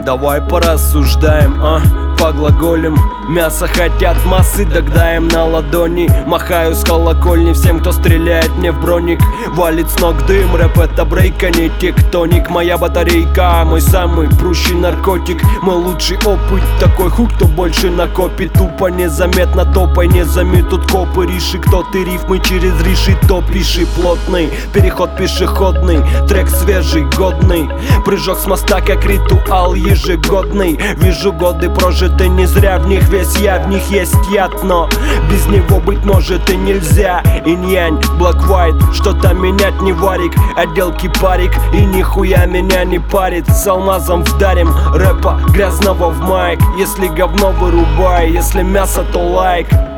давай порассуждаем, поглаголем. Мясо хотят массы, тогда им на ладони. Махаю с колокольни всем, кто стреляет мне в броник. Валит с ног дым, рэп это брейк, а не тектоник. Моя батарейка, мой самый прущий наркотик. Мой лучший опыт, такой хук, кто больше накопит. Тупо незаметно топай, не заметут копы. Реши, кто ты, рифмы через риши, то пиши плотный. Переход пешеходный, трек свежий, годный. Прыжок с моста, как ритуал ежегодный. Вижу годы прожиты не зря, в них весь я, в них есть яд, но без него быть может и нельзя. Инь-янь, black-white, что-то менять не варик. Отделки парик, и нихуя меня не парит. С алмазом вдарим рэпа грязного в майк. Если говно вырубай, если мясо, то лайк.